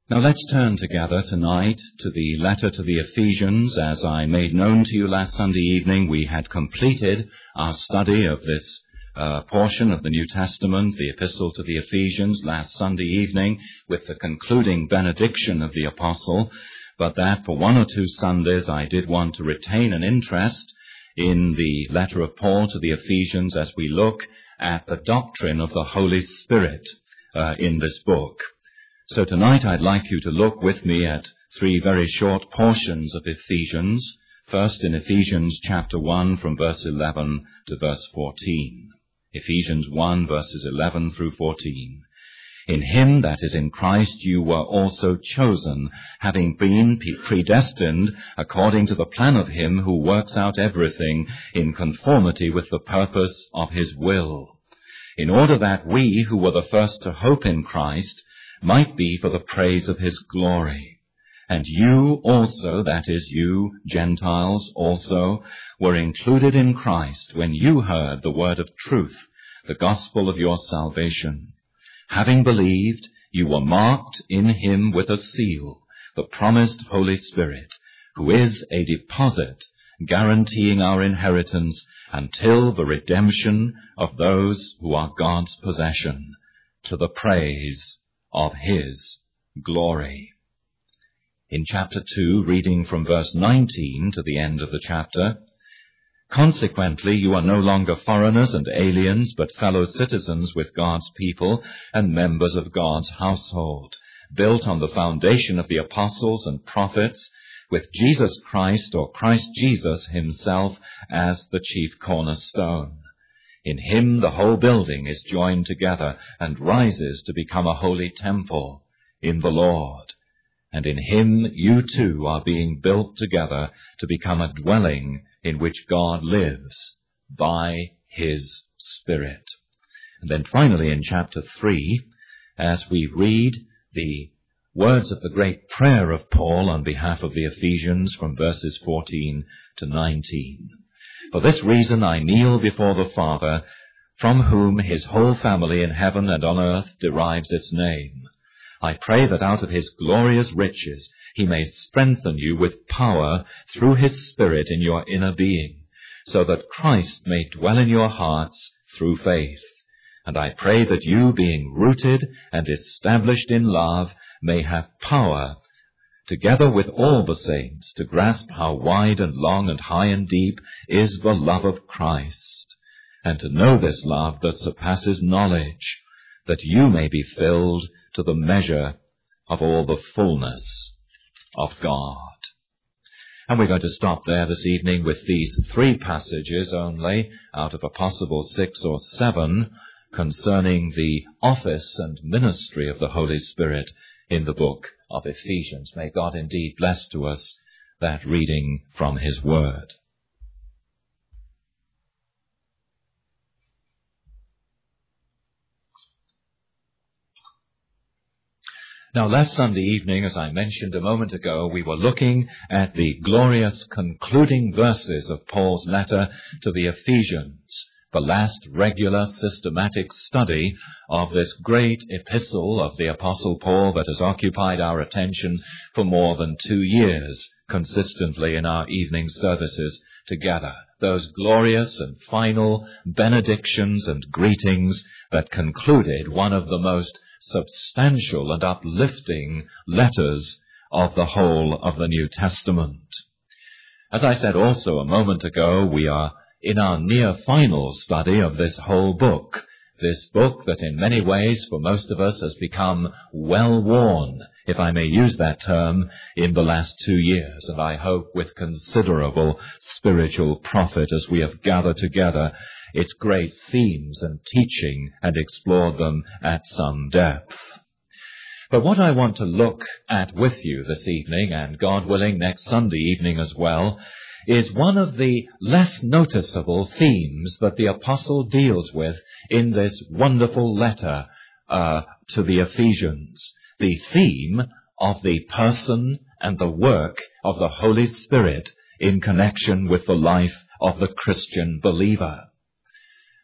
Now let's turn together tonight to the letter to the Ephesians. As I made known to you last Sunday evening, we had completed our study of this portion of the New Testament, the Epistle to the Ephesians, last Sunday evening with the concluding benediction of the Apostle, but that for one or two Sundays I did want to retain an interest in the letter of Paul to the Ephesians as we look at the doctrine of the Holy Spirit in this book. So tonight I'd like you to look with me at three very short portions of Ephesians. First in Ephesians chapter 1 from verse 11 to verse 14. Ephesians 1 verses 11 through 14. In him, that is in Christ, you were also chosen, having been predestined according to the plan of him who works out everything in conformity with the purpose of his will, in order that we who were the first to hope in Christ might be for the praise of his glory. And you also, that is you, Gentiles also, were included in Christ when you heard the word of truth, the gospel of your salvation. Having believed, you were marked in him with a seal, the promised Holy Spirit, who is a deposit guaranteeing our inheritance until the redemption of those who are God's possession, to the praise of his glory. In chapter 2, reading from verse 19 to the end of the chapter, consequently, you are no longer foreigners and aliens, but fellow citizens with God's people and members of God's household, built on the foundation of the apostles and prophets, with Jesus Christ, or Christ Jesus himself, as the chief cornerstone. In him the whole building is joined together and rises to become a holy temple in the Lord. And in him you too are being built together to become a dwelling in which God lives by his Spirit. And then finally in chapter 3, as we read the words of the great prayer of Paul on behalf of the Ephesians from verses 14 to 19. For this reason I kneel before the Father, from whom his whole family in heaven and on earth derives its name. I pray that out of his glorious riches he may strengthen you with power through his Spirit in your inner being, so that Christ may dwell in your hearts through faith. And I pray that you, being rooted and established in love, may have power, together with all the saints, to grasp how wide and long and high and deep is the love of Christ, and to know this love that surpasses knowledge, that you may be filled to the measure of all the fullness of God. And we're going to stop there this evening with these three passages only, out of a possible 6 or 7, concerning the office and ministry of the Holy Spirit in the book of Ephesians. May God indeed bless to us that reading from his word. Now, last Sunday evening, as I mentioned a moment ago, we were looking at the glorious concluding verses of Paul's letter to the Ephesians, the last regular systematic study of this great epistle of the Apostle Paul that has occupied our attention for more than 2 years, consistently in our evening services together. Those glorious and final benedictions and greetings that concluded one of the most substantial and uplifting letters of the whole of the New Testament. As I said also a moment ago, we are in our near final study of this whole book, this book that in many ways for most of us has become well-worn, if I may use that term, in the last 2 years, and I hope with considerable spiritual profit as we have gathered together its great themes and teaching and explored them at some depth. But what I want to look at with you this evening, and God willing next Sunday evening as well, is one of the less noticeable themes that the Apostle deals with in this wonderful letter to the Ephesians. The theme of the person and the work of the Holy Spirit in connection with the life of the Christian believer.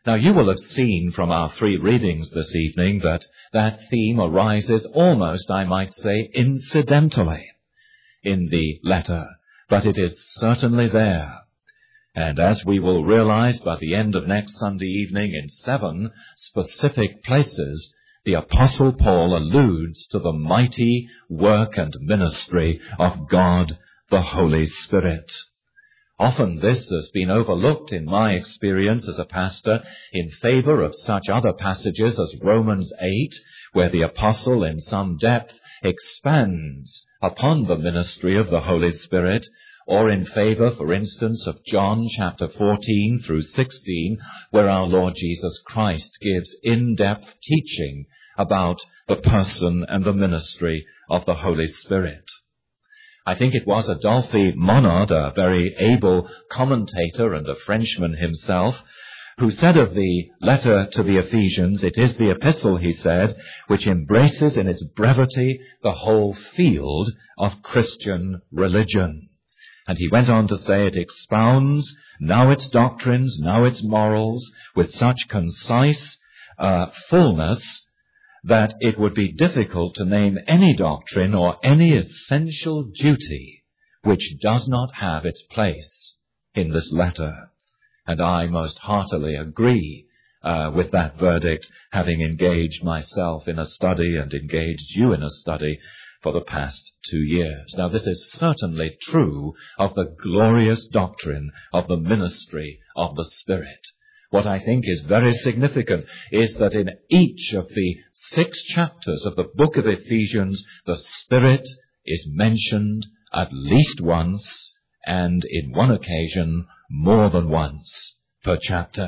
Now, you will have seen from our 3 readings this evening that that theme arises almost, I might say, incidentally in the letter, but it is certainly there. And as we will realize by the end of next Sunday evening in 7 specific places, the Apostle Paul alludes to the mighty work and ministry of God, the Holy Spirit. Often this has been overlooked in my experience as a pastor in favor of such other passages as Romans 8, where the apostle in some depth expands upon the ministry of the Holy Spirit, or in favor, for instance, of John chapter 14 through 16, where our Lord Jesus Christ gives in-depth teaching about the person and the ministry of the Holy Spirit. I think it was Adolphe Monod, a very able commentator and a Frenchman himself, who said of the letter to the Ephesians, it is the epistle, he said, which embraces in its brevity the whole field of Christian religion. And he went on to say it expounds now its doctrines, now its morals, with such concise fullness that it would be difficult to name any doctrine or any essential duty which does not have its place in this letter. And I most heartily agree with that verdict, having engaged myself in a study and engaged you in a study for the past 2 years. Now, this is certainly true of the glorious doctrine of the ministry of the Spirit. What I think is very significant is that in each of the 6 chapters of the book of Ephesians, the Spirit is mentioned at least once, and in one occasion more than once per chapter.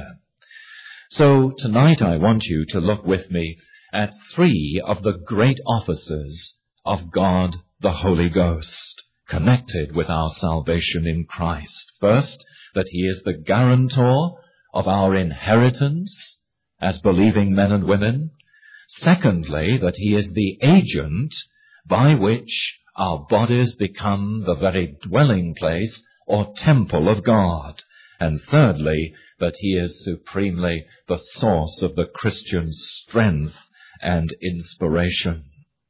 So tonight I want you to look with me at 3 of the great offices of God the Holy Ghost, connected with our salvation in Christ. First, that he is the guarantor of our inheritance as believing men and women. Secondly, that he is the agent by which our bodies become the very dwelling place or temple of God. And thirdly, that he is supremely the source of the Christian's strength and inspiration.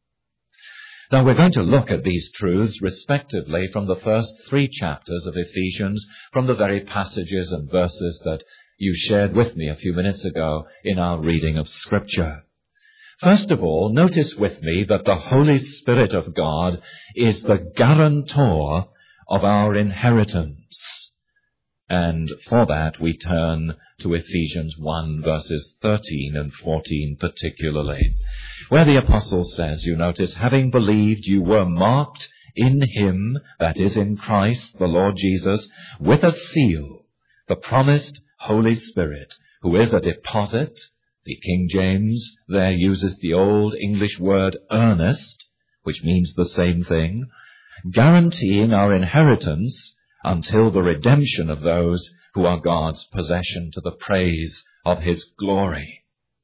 Now, we're going to look at these truths respectively from the first 3 chapters of Ephesians, from the very passages and verses that you shared with me a few minutes ago in our reading of Scripture. First of all, notice with me that the Holy Spirit of God is the guarantor of our inheritance. And for that we turn to Ephesians 1 verses 13 and 14 particularly, where the apostle says, you notice, having believed you were marked in him, that is in Christ the Lord Jesus, with a seal, the promised Holy Spirit, who is a deposit. The King James there uses the old English word earnest, which means the same thing, guaranteeing our inheritance until the redemption of those who are God's possession to the praise of his glory.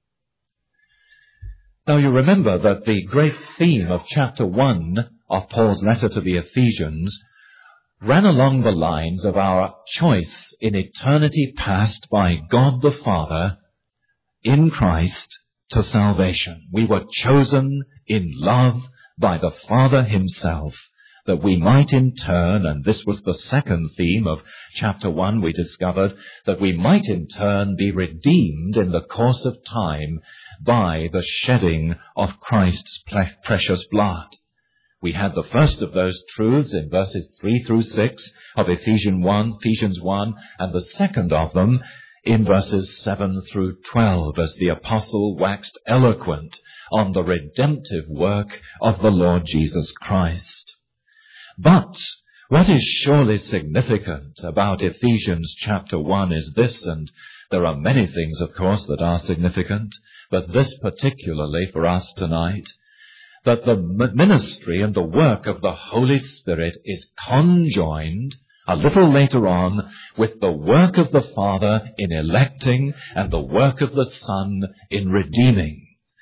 Now you remember that the great theme of chapter 1 of Paul's letter to the Ephesians ran along the lines of our choice in eternity past by God the Father in Christ to salvation. We were chosen in love by the Father himself, that we might in turn, and this was the second theme of chapter 1, we discovered, that we might in turn be redeemed in the course of time by the shedding of Christ's precious blood. We had the first of those truths in verses 3 through 6 of Ephesians 1, and the second of them in verses 7 through 12, as the apostle waxed eloquent on the redemptive work of the Lord Jesus Christ. But what is surely significant about Ephesians chapter 1 is this, and there are many things, of course, that are significant, but this particularly for us tonight, that the ministry and the work of the Holy Spirit is conjoined a little later on with the work of the Father in electing and the work of the Son in redeeming.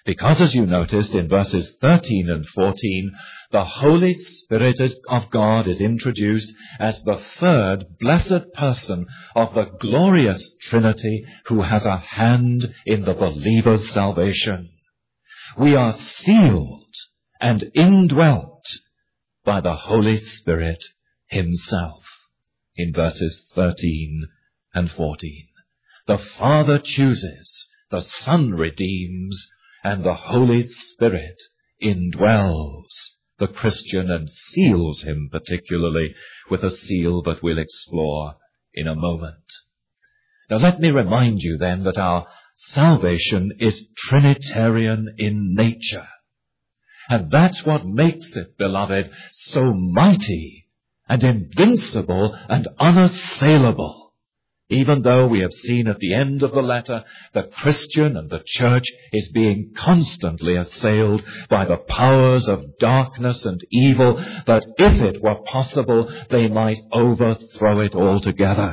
Because, as you noticed in verses 13 and 14, the Holy Spirit of God is introduced as the third blessed person of the glorious Trinity who has a hand in the believer's salvation. We are sealed and indwelt by the Holy Spirit himself in verses 13 and 14. The Father chooses, the Son redeems, and the Holy Spirit indwells the Christian and seals him particularly with a seal that we'll explore in a moment. Now let me remind you then that our salvation is Trinitarian in nature. And that's what makes it, beloved, so mighty and invincible and unassailable. Even though we have seen at the end of the letter the Christian and the church is being constantly assailed by the powers of darkness and evil, that if it were possible, they might overthrow it altogether.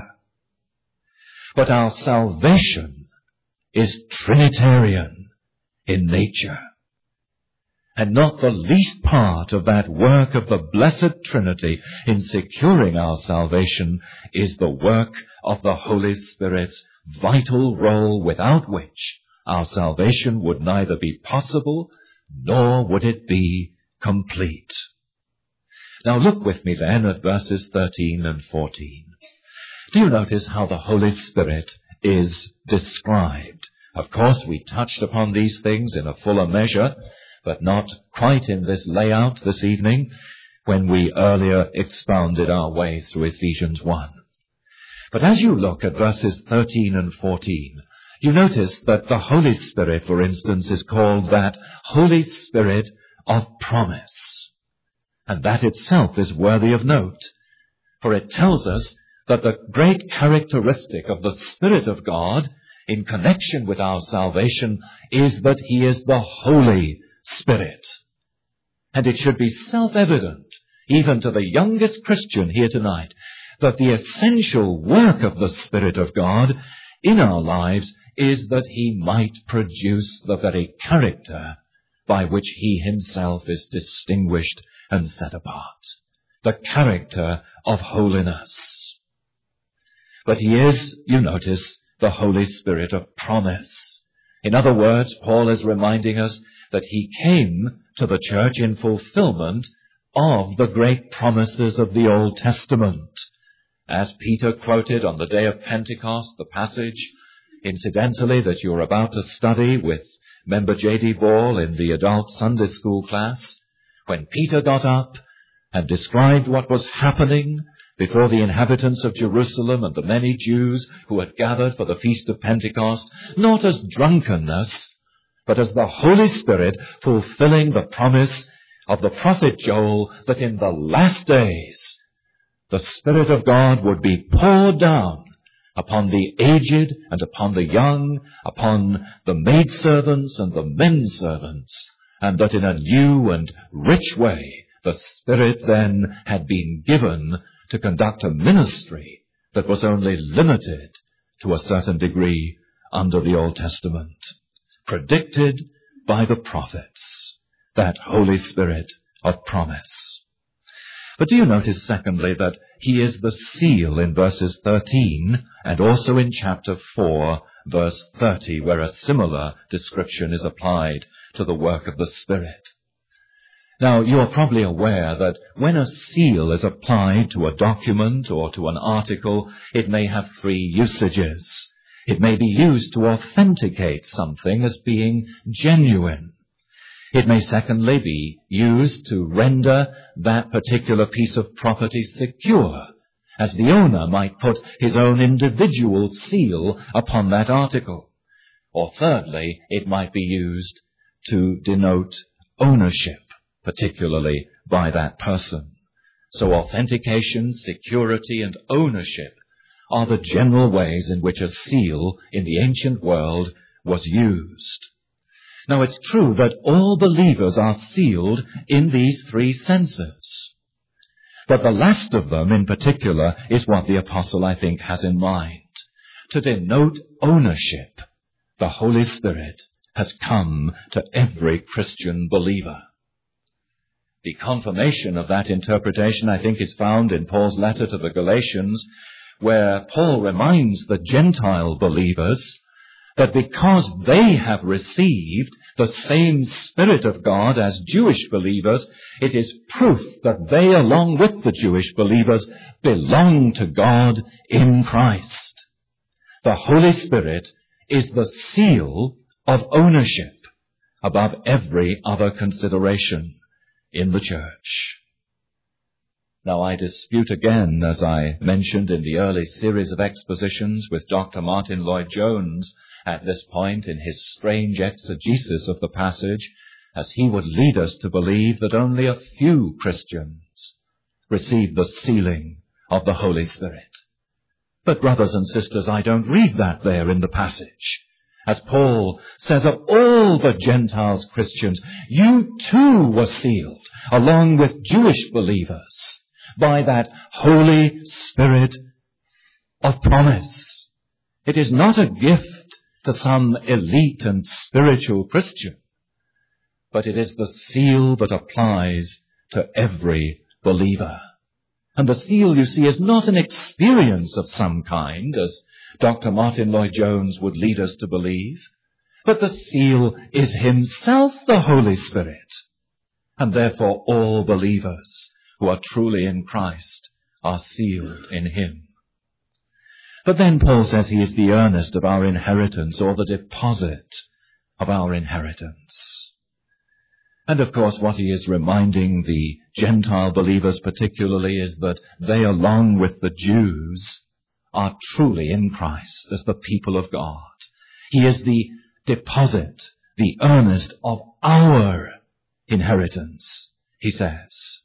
But our salvation is Trinitarian in nature. And not the least part of that work of the blessed Trinity in securing our salvation is the work of the Holy Spirit's vital role, without which our salvation would neither be possible nor would it be complete. Now look with me then at verses 13 and 14. Do you notice how the Holy Spirit is described? Of course, we touched upon these things in a fuller measure, but not quite in this layout this evening, when we earlier expounded our way through Ephesians 1. But as you look at verses 13 and 14, you notice that the Holy Spirit, for instance, is called that Holy Spirit of promise. And that itself is worthy of note, for it tells us that the great characteristic of the Spirit of God in connection with our salvation is that he is the Holy Spirit. And it should be self-evident, even to the youngest Christian here tonight, that the essential work of the Spirit of God in our lives is that he might produce the very character by which he himself is distinguished and set apart. The character of holiness. But he is, you notice, the Holy Spirit of promise. In other words, Paul is reminding us that he came to the church in fulfillment of the great promises of the Old Testament. As Peter quoted on the day of Pentecost, the passage, incidentally, that you're about to study with member J.D. Ball in the adult Sunday school class, when Peter got up and described what was happening before the inhabitants of Jerusalem and the many Jews who had gathered for the Feast of Pentecost, not as drunkenness, but as the Holy Spirit fulfilling the promise of the prophet Joel that in the last days the Spirit of God would be poured down upon the aged and upon the young, upon the maidservants and the menservants, and that in a new and rich way the Spirit then had been given to conduct a ministry that was only limited to a certain degree under the Old Testament. Predicted by the prophets, that Holy Spirit of promise. But do you notice, secondly, that he is the seal in verses 13 and also in chapter 4, verse 30, where a similar description is applied to the work of the Spirit. Now, you are probably aware that when a seal is applied to a document or to an article, it may have three usages. It may be used to authenticate something as being genuine. It may secondly be used to render that particular piece of property secure, as the owner might put his own individual seal upon that article. Or thirdly, it might be used to denote ownership, particularly by that person. So authentication, security, and ownership are the general ways in which a seal in the ancient world was used. Now it's true that all believers are sealed in these three senses. But the last of them in particular is what the apostle, I think, has in mind. To denote ownership, the Holy Spirit has come to every Christian believer. The confirmation of that interpretation, I think, is found in Paul's letter to the Galatians, where Paul reminds the Gentile believers that because they have received the same Spirit of God as Jewish believers, it is proof that they, along with the Jewish believers, belong to God in Christ. The Holy Spirit is the seal of ownership above every other consideration in the church. Now, I dispute again, as I mentioned in the early series of expositions with Dr. Martin Lloyd-Jones at this point in his strange exegesis of the passage, as he would lead us to believe that only a few Christians receive the sealing of the Holy Spirit. But brothers and sisters, I don't read that there in the passage. As Paul says of all the Gentiles Christians, you too were sealed, along with Jewish believers, by that Holy Spirit of promise. It is not a gift to some elite and spiritual Christian, but it is the seal that applies to every believer. And the seal, you see, is not an experience of some kind, as Dr. Martin Lloyd-Jones would lead us to believe, but the seal is himself the Holy Spirit. And therefore all believers who are truly in Christ are sealed in him. But then Paul says he is the earnest of our inheritance, or the deposit of our inheritance. And of course what he is reminding the Gentile believers particularly is that they, along with the Jews, are truly in Christ as the people of God. He is the deposit, the earnest of our inheritance, he says.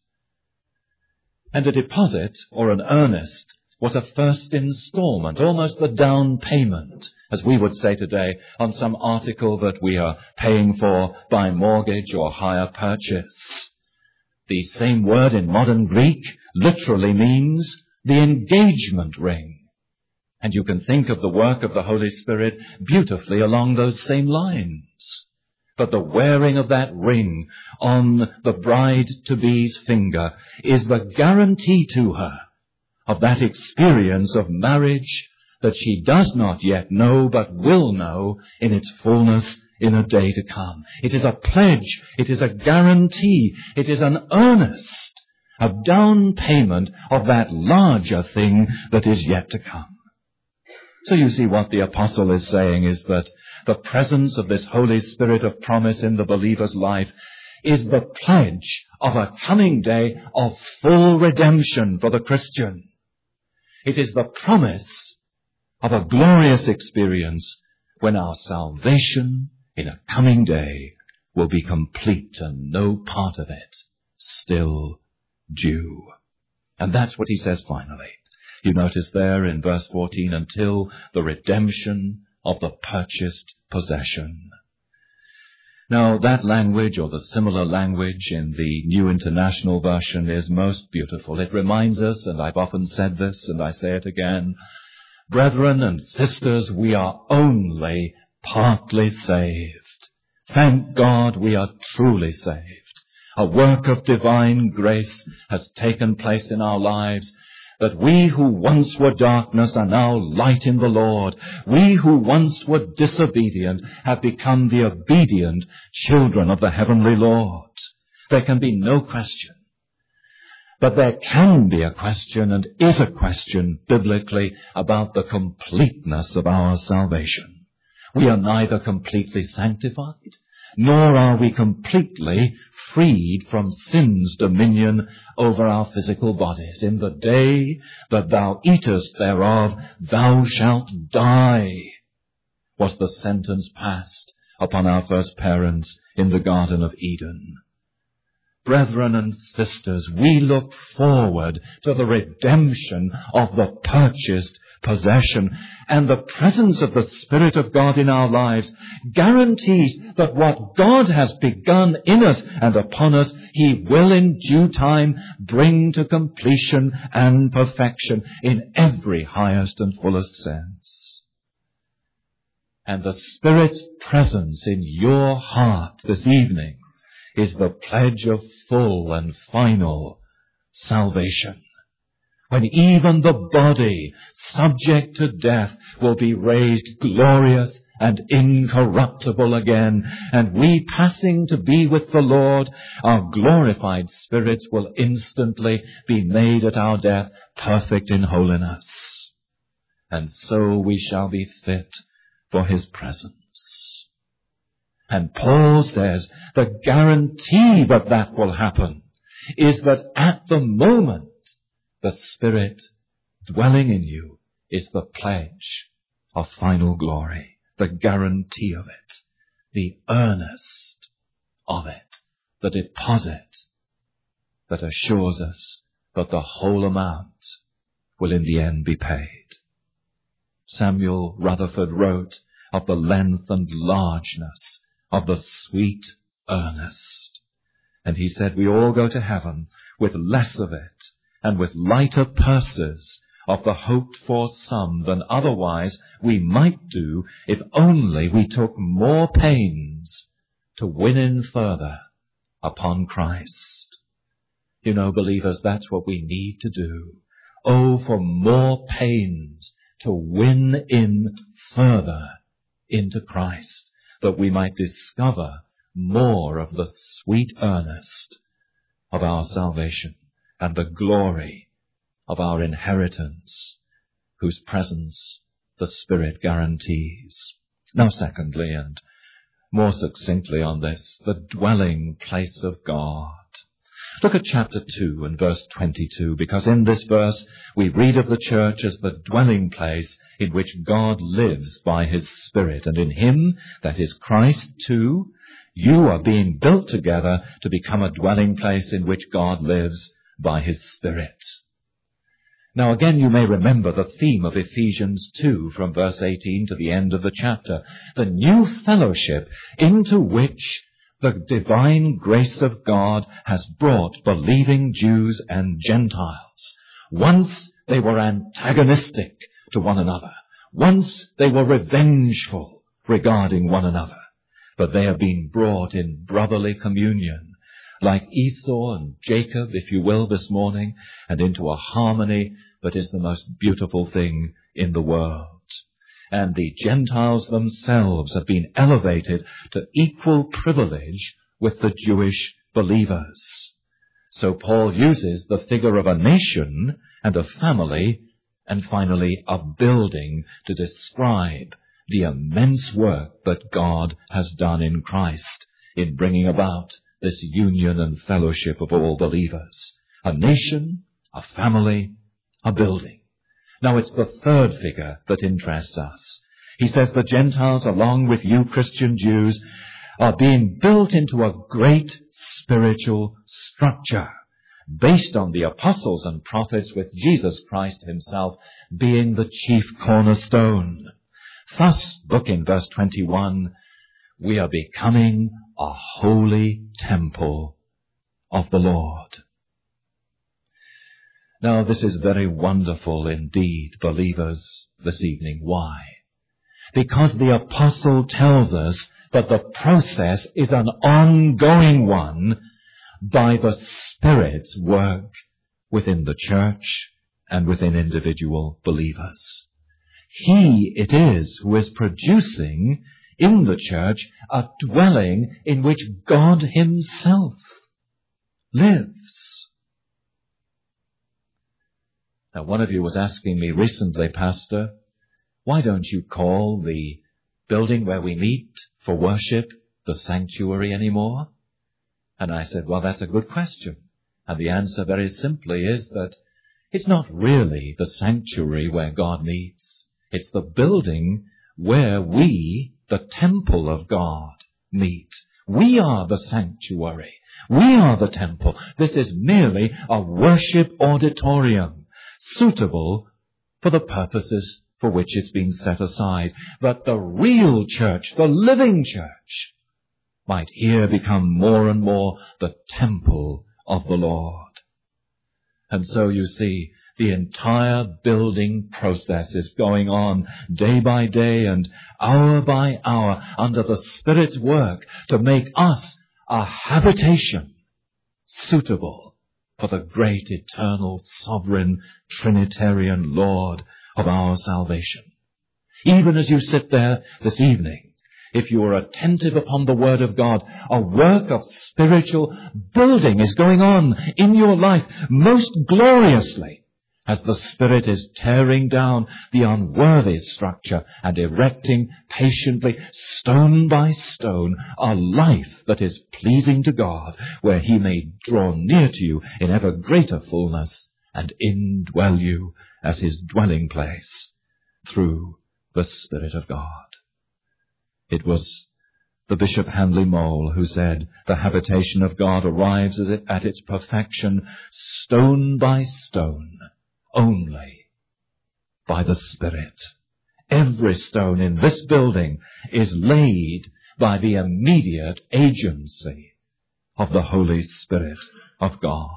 And a deposit, or an earnest, was a first installment, almost the down payment, as we would say today, on some article that we are paying for by mortgage or hire purchase. The same word in modern Greek literally means the engagement ring. And you can think of the work of the Holy Spirit beautifully along those same lines. But the wearing of that ring on the bride-to-be's finger is the guarantee to her of that experience of marriage that she does not yet know but will know in its fullness in a day to come. It is a pledge, it is a guarantee, it is an earnest, a down payment of that larger thing that is yet to come. So you see what the apostle is saying is that the presence of this Holy Spirit of promise in the believer's life is the pledge of a coming day of full redemption for the Christian. It is the promise of a glorious experience when our salvation in a coming day will be complete and no part of it still due. And that's what he says finally. You notice there in verse 14, until the redemption of the purchased possession. Now that language, or the similar language in the New International Version, is most beautiful. It reminds us, and I've often said this and I say it again, brethren and sisters, we are only partly saved. Thank God we are truly saved. A work of divine grace has taken place in our lives, that we who once were darkness are now light in the Lord. We who once were disobedient have become the obedient children of the heavenly Lord. There can be no question. But there can be a question, and is a question biblically, about the completeness of our salvation. We are neither completely sanctified, nor are we completely freed from sin's dominion over our physical bodies. In the day that thou eatest thereof, thou shalt die, was the sentence passed upon our first parents in the Garden of Eden. Brethren and sisters, we look forward to the redemption of the purchased possession, and the presence of the Spirit of God in our lives guarantees that what God has begun in us and upon us, He will in due time bring to completion and perfection in every highest and fullest sense. And the Spirit's presence in your heart this evening is the pledge of full and final salvation. When even the body, subject to death, will be raised glorious and incorruptible again, and we passing to be with the Lord, our glorified spirits will instantly be made at our death perfect in holiness. And so we shall be fit for his presence. And Paul says the guarantee that that will happen is that at the moment the Spirit dwelling in you is the pledge of final glory, the guarantee of it, the earnest of it, the deposit that assures us that the whole amount will in the end be paid. Samuel Rutherford wrote of the length and largeness of the sweet earnest. And he said we all go to heaven with less of it and with lighter purses of the hoped-for sum than otherwise we might do if only we took more pains to win in further upon Christ. You know, believers, that's what we need to do. Oh, for more pains to win in further into Christ, that we might discover more of the sweet earnest of our salvation and the glory of our inheritance, whose presence the Spirit guarantees. Now, secondly, and more succinctly on this, the dwelling place of God. Look at chapter 2 and verse 22, because in this verse we read of the church as the dwelling place in which God lives by his Spirit, and in him, that is Christ too, you are being built together to become a dwelling place in which God lives by his Spirit. Now again, you may remember the theme of Ephesians 2 from verse 18 to the end of the chapter, the new fellowship into which the divine grace of God has brought believing Jews and Gentiles. Once they were antagonistic to one another. Once they were revengeful regarding one another. But they have been brought in brotherly communion, like Esau and Jacob, if you will, this morning, and into a harmony that is the most beautiful thing in the world. And the Gentiles themselves have been elevated to equal privilege with the Jewish believers. So Paul uses the figure of a nation and a family and finally a building to describe the immense work that God has done in Christ in bringing about this union and fellowship of all believers. A nation, a family, a building. Now it's the third figure that interests us. He says the Gentiles, along with you Christian Jews, are being built into a great spiritual structure based on the apostles and prophets, with Jesus Christ himself being the chief cornerstone. Thus, look in verse 21, we are becoming a holy temple of the Lord. Now, this is very wonderful indeed, believers, this evening. Why? Because the apostle tells us that the process is an ongoing one by the Spirit's work within the church and within individual believers. He it is who is producing in the church a dwelling in which God himself lives. Now, one of you was asking me recently, Pastor, why don't you call the building where we meet for worship the sanctuary anymore? And I said, well, that's a good question. And the answer very simply is that it's not really the sanctuary where God meets. It's the building where we, the temple of God, meet. We are the sanctuary. We are the temple. This is merely a worship auditorium, suitable for the purposes for which it's been set aside. But the real church, the living church, might here become more and more the temple of the Lord. And so you see, The entire building process is going on day by day and hour by hour under the Spirit's work to make us a habitation suitable for the great, eternal, sovereign, Trinitarian Lord of our salvation. Even as you sit there this evening, if you are attentive upon the Word of God, a work of spiritual building is going on in your life most gloriously, as the Spirit is tearing down the unworthy structure and erecting patiently, stone by stone, a life that is pleasing to God, where He may draw near to you in ever greater fullness and indwell you as His dwelling place through the Spirit of God. It was the Bishop Handley Mole who said, the habitation of God arrives at its perfection stone by stone, only by the Spirit. Every stone in this building is laid by the immediate agency of the Holy Spirit of God.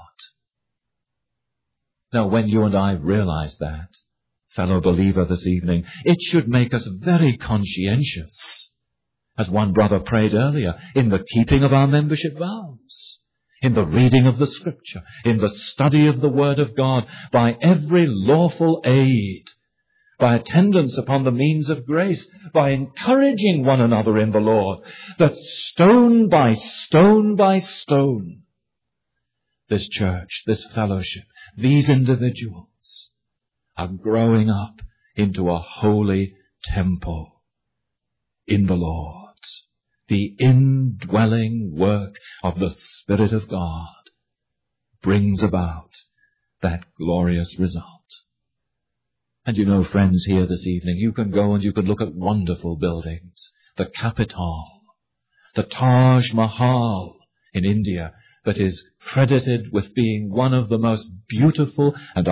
Now, when you and I realize that, fellow believer, this evening, it should make us very conscientious, as one brother prayed earlier, in the keeping of our membership vows, in the reading of the Scripture, in the study of the Word of God, by every lawful aid, by attendance upon the means of grace, by encouraging one another in the Lord, that stone by stone by stone, this church, this fellowship, these individuals are growing up into a holy temple in the Lord. The indwelling work of the Spirit of God brings about that glorious result. And you know, friends, here this evening, you can go and you can look at wonderful buildings. The Capitol, the Taj Mahal in India, that is credited with being one of the most beautiful and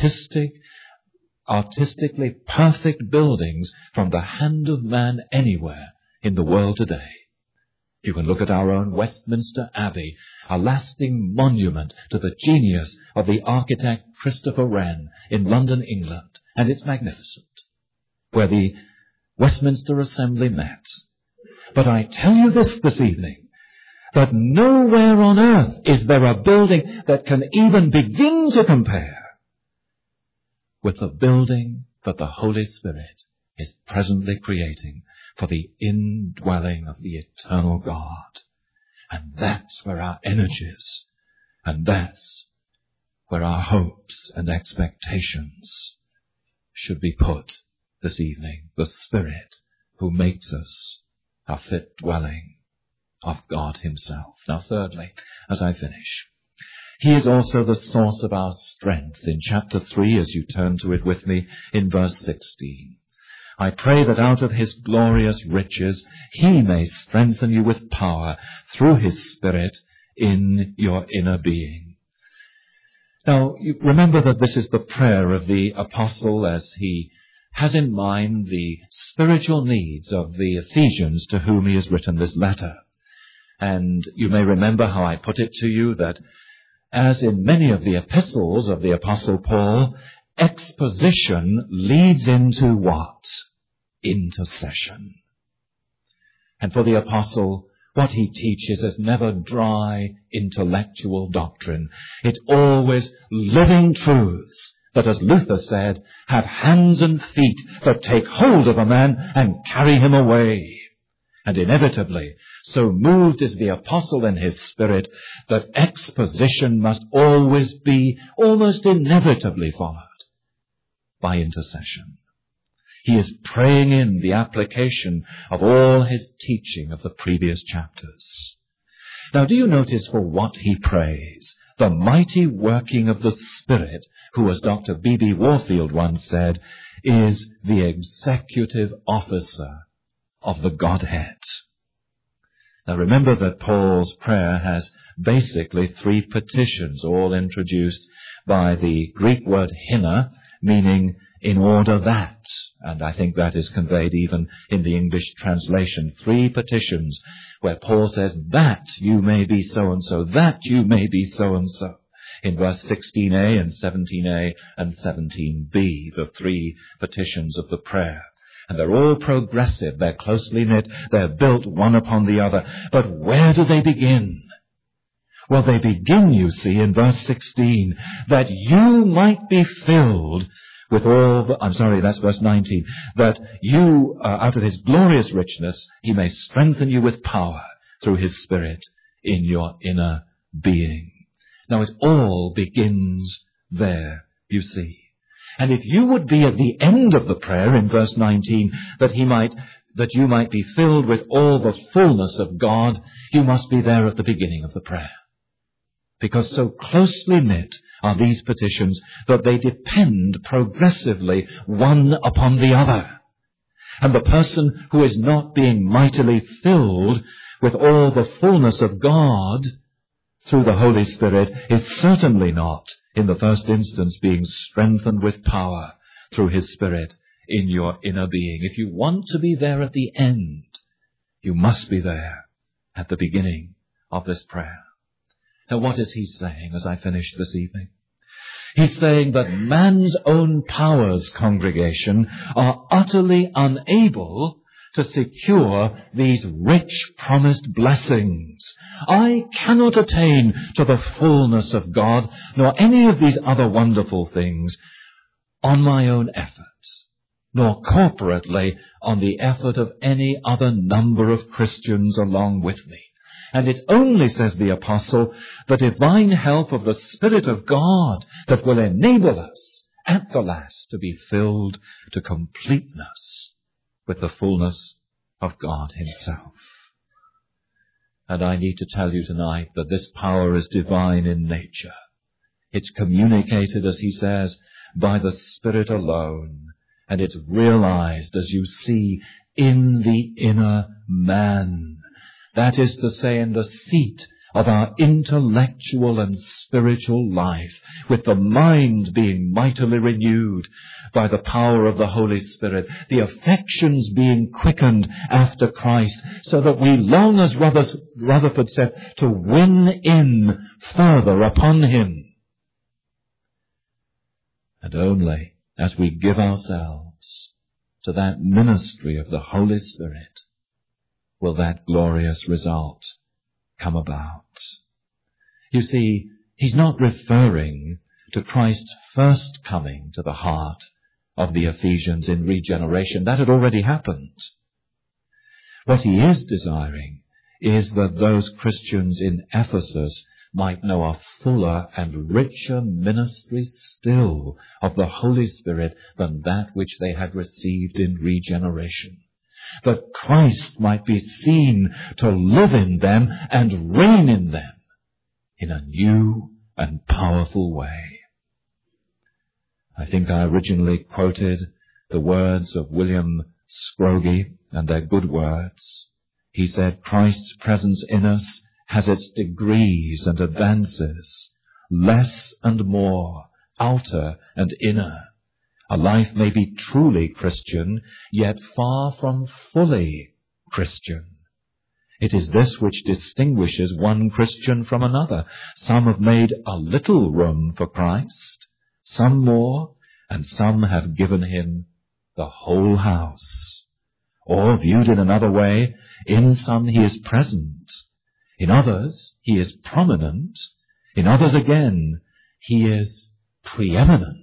artistically perfect buildings from the hand of man anywhere in the world today. You can look at our own Westminster Abbey, a lasting monument to the genius of the architect Christopher Wren in London, England, and it's magnificent, where the Westminster Assembly met. But I tell you this evening, that nowhere on earth is there a building that can even begin to compare with the building that the Holy Spirit is presently creating for the indwelling of the eternal God. And that's where our energies, and that's where our hopes and expectations should be put this evening. The Spirit who makes us a fit dwelling of God Himself. Now thirdly, as I finish, He is also the source of our strength. In chapter 3, as you turn to it with me, in verse 16. I pray that out of His glorious riches He may strengthen you with power through His Spirit in your inner being. Now, you remember that this is the prayer of the apostle as he has in mind the spiritual needs of the Ephesians to whom he has written this letter. And you may remember how I put it to you that, as in many of the epistles of the Apostle Paul, exposition leads into what? Intercession. And for the Apostle, what he teaches is never dry intellectual doctrine. It's always living truths that, as Luther said, have hands and feet that take hold of a man and carry him away. And inevitably, so moved is the apostle in his spirit that exposition must always be almost inevitably followed by intercession. He is praying in the application of all his teaching of the previous chapters. Now, do you notice for what he prays? The mighty working of the Spirit, who, as Dr. B.B. Warfield once said, is the executive officer of the Godhead. Now remember that Paul's prayer has basically three petitions, all introduced by the Greek word hina, meaning in order that, and I think that is conveyed even in the English translation, three petitions where Paul says that you may be so and so, that you may be so and so. in verse 16a and 17a and 17b, the three petitions of the prayer. And they're all progressive, they're closely knit, they're built one upon the other. But where do they begin? Well, they begin, you see, in verse 16, that you might be filled with all the, that's verse 19, that you, out of his glorious richness, he may strengthen you with power through his Spirit in your inner being. Now it all begins there, you see. And if you would be at the end of the prayer in verse 19, that you might be filled with all the fullness of God, you must be there at the beginning of the prayer. Because so closely knit are these petitions that they depend progressively one upon the other. And the person who is not being mightily filled with all the fullness of God through the Holy Spirit is certainly not, in the first instance, being strengthened with power through his Spirit in your inner being. If you want to be there at the end, you must be there at the beginning of this prayer. Now, what is he saying as I finish this evening? He's saying that man's own powers, congregation, are utterly unable to secure these rich promised blessings. I cannot attain to the fullness of God, nor any of these other wonderful things, on my own efforts, nor corporately on the effort of any other number of Christians along with me. And it only, says the apostle, the divine help of the Spirit of God that will enable us at the last to be filled to completeness with the fullness of God himself. And I need to tell you tonight that this power is divine in nature. It's communicated, as he says, by the Spirit alone, and it's realized, as you see, in the inner man. That is to say, in the seat of our intellectual and spiritual life, with the mind being mightily renewed by the power of the Holy Spirit, the affections being quickened after Christ, so that we long, as Rutherford said, to win in further upon him. And only as we give ourselves to that ministry of the Holy Spirit will that glorious result come about. You see, he's not referring to Christ's first coming to the heart of the Ephesians in regeneration. That had already happened. What he is desiring is that those Christians in Ephesus might know a fuller and richer ministry still of the Holy Spirit than that which they had received in regeneration. That Christ might be seen to live in them and reign in them in a new and powerful way. I think I originally quoted the words of William Scroggie, and they're good words. He said, Christ's presence in us has its degrees and advances, less and more, outer and inner. A life may be truly Christian, yet far from fully Christian. It is this which distinguishes one Christian from another. Some have made a little room for Christ, some more, and some have given him the whole house. Or, viewed in another way, in some he is present, in others he is prominent, in others again he is preeminent.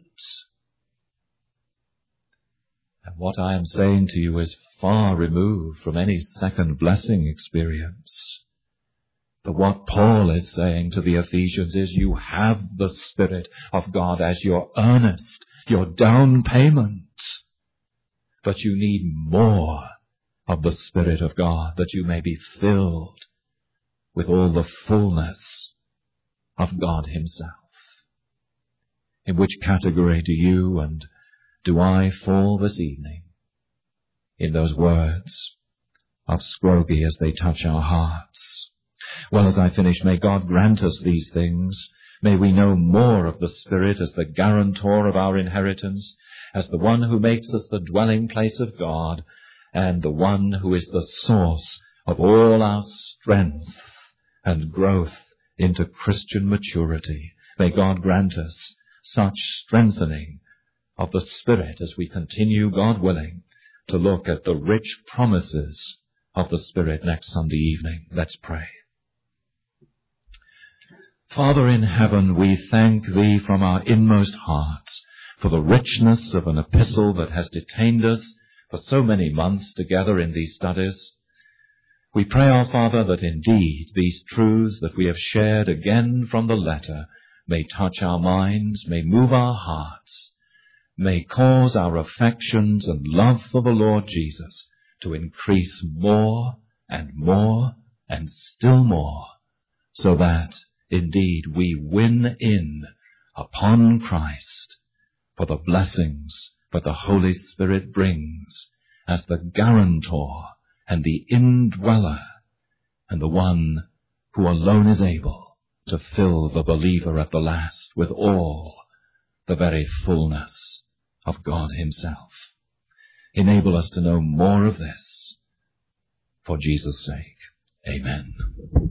And what I am saying to you is far removed from any second blessing experience. But what Paul is saying to the Ephesians is you have the Spirit of God as your earnest, your down payment. But you need more of the Spirit of God that you may be filled with all the fullness of God himself. In which category do you and do I fall this evening? In those words of Scroggie as they touch our hearts. Well, as I finish, may God grant us these things. May we know more of the Spirit as the guarantor of our inheritance, as the one who makes us the dwelling place of God, and the one who is the source of all our strength and growth into Christian maturity. May God grant us such strengthening of the Spirit as we continue, God willing, to look at the rich promises of the Spirit next Sunday evening. Let's pray. Father in heaven, we thank Thee from our inmost hearts for the richness of an epistle that has detained us for so many months together in these studies. We pray, our Father, that indeed these truths that we have shared again from the letter may touch our minds, may move our hearts, may cause our affections and love for the Lord Jesus to increase more and more and still more, so that indeed we win in upon Christ for the blessings that the Holy Spirit brings as the guarantor and the indweller and the one who alone is able to fill the believer at the last with all the very fullness of God Himself. Enable us to know more of this for Jesus' sake. Amen.